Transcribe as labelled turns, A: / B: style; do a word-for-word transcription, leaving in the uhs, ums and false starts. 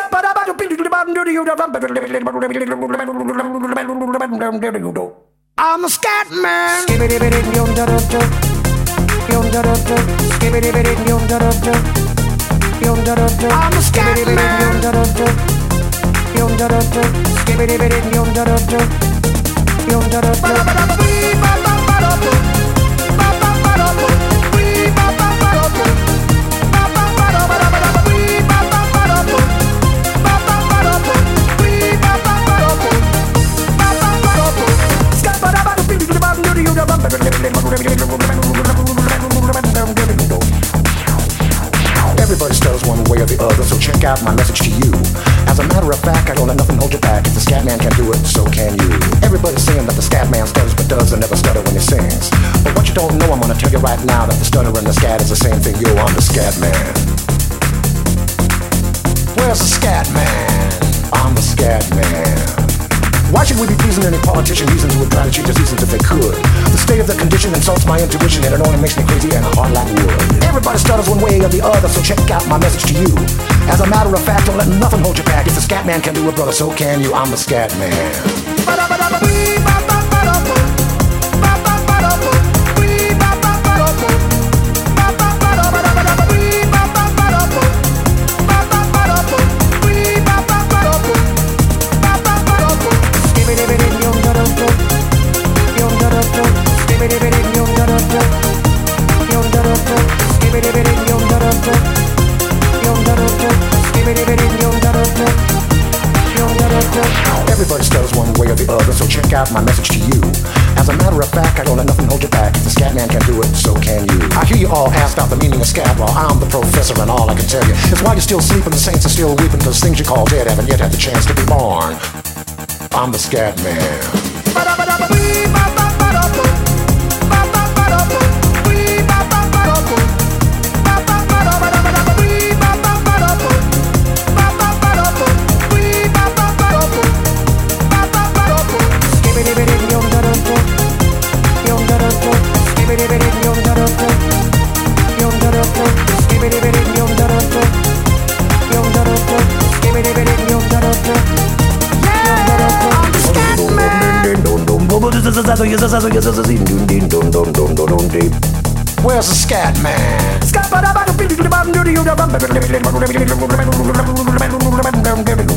A: I'm a scat man. I'm a scat
B: Everybody stutters one way or the other, so check out my message to you. As a matter of fact, I don't let nothing hold you back. If the scat man can do it, so can you. Everybody's saying that the scat man stutters but does and never stutter when he sings. But what you don't know, I'm gonna tell you right now, that the stutter and the scat is the same thing. Yo, I'm the scat man. Where's the scat man? I'm the scat man. Why should we be pleasing any politician reasons who would try to change the seasons if they could? The state of the condition insults my intuition, and it only makes me crazy and hard like wood. Everybody stutters one way or the other, so check out my message to you. As a matter of fact, don't let nothing hold you back. If the scat man can do it, brother, so can you. I'm the scat man. Everybody stutters one way or the other, so check out my message to you. As a matter of fact, I don't let nothing hold you back. If the scat man can do it, so can you. I hear you all ask about the meaning of scat. Well, I'm the professor, and all I can tell you is why you're still sleeping, the saints are still weeping, because things you call dead haven't yet had the chance to be born. I'm the scat man. Where's the scat man?